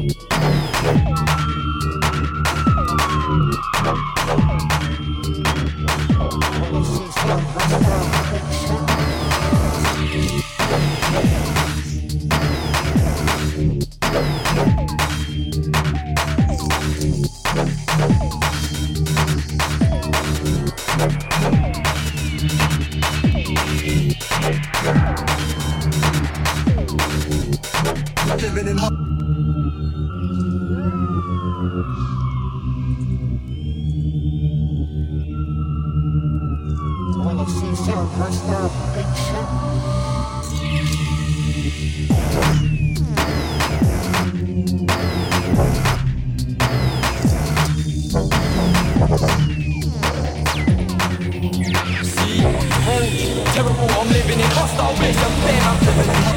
Living in my all of C-Sound, Hostile, Big Shot. See, terrible, I'm living in hostile, makes them blame, I'm living in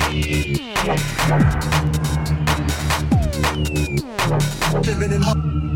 living in